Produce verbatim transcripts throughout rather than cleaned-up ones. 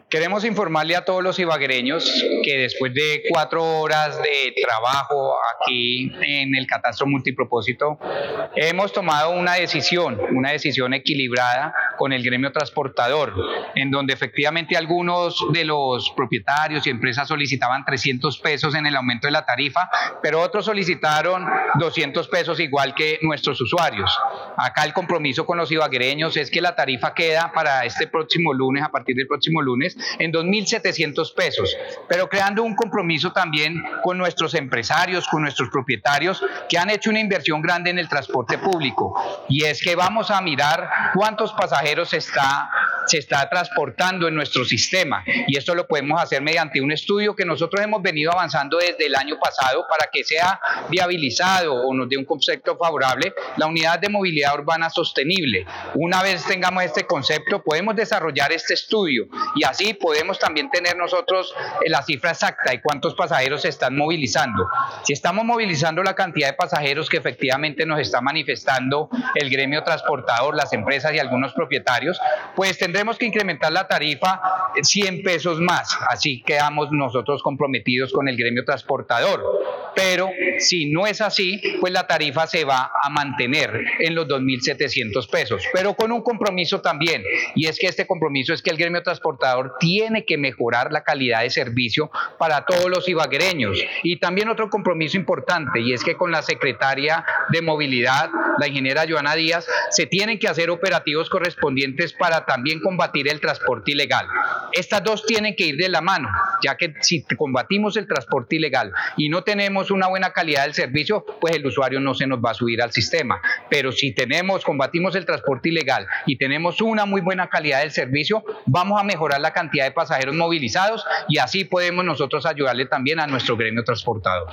Queremos informarle a todos los ibaguereños que después de cuatro horas de trabajo aquí en el catastro multipropósito, hemos tomado una decisión, una decisión equilibrada con el gremio transportador, en donde efectivamente algunos de los propietarios y empresas solicitaban trescientos pesos en el aumento de la tarifa, pero otros solicitaron doscientos pesos igual que nuestros usuarios. Acá el compromiso con los ibaguereños es que la tarifa queda para este próximo lunes, a partir del próximo lunes, en dos mil setecientos pesos, pero creando un compromiso también con nuestros empresarios, con nuestros propietarios que han hecho una inversión grande en el transporte público, y es que vamos a mirar cuántos pasajeros se está, se está transportando en nuestro sistema, y esto lo podemos hacer mediante un estudio que nosotros hemos venido avanzando desde el año pasado para que sea viabilizado o nos dé un concepto favorable la unidad de movilidad urbana sostenible. Una vez tengamos este concepto, podemos desarrollar este estudio y así podemos también tener nosotros la cifra exacta de cuántos pasajeros se están movilizando. Si estamos movilizando la cantidad de pasajeros que efectivamente nos está manifestando el gremio transportador, las empresas y algunos propietarios, pues tendremos que incrementar la tarifa cien pesos más. Así quedamos nosotros comprometidos con el gremio transportador. Pero si no es así, pues la tarifa se va a mantener en los dos mil setecientos pesos, pero con un compromiso también, y es que este compromiso es que el gremio transportador tiene que mejorar la calidad de servicio para todos los ibaguereños. Y también otro compromiso importante, y es que con la secretaria de Movilidad, la ingeniera Joana Díaz, se tienen que hacer operativos correspondientes para también combatir el transporte ilegal. Estas dos tienen que ir de la mano, ya que si combatimos el transporte ilegal y no tenemos una buena calidad del servicio, pues el usuario no se nos va a subir al sistema. Pero si tenemos, combatimos el transporte ilegal y tenemos una muy buena calidad del servicio, vamos a mejorar la cantidad de pasajeros movilizados y así podemos nosotros ayudarle también a nuestro gremio transportador.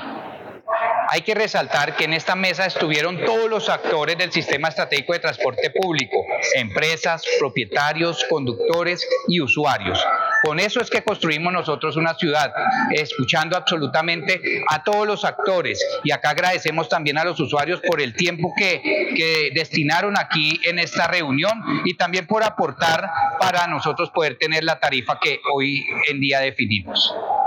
Hay que resaltar que en esta mesa estuvieron todos los actores del sistema estratégico de transporte público, empresas, propietarios, conductores y usuarios. Con eso es que construimos nosotros una ciudad, escuchando absolutamente a todos los actores, y acá agradecemos también a los usuarios por el tiempo que, que destinaron aquí en esta reunión y también por aportar para nosotros poder tener la tarifa que hoy en día definimos.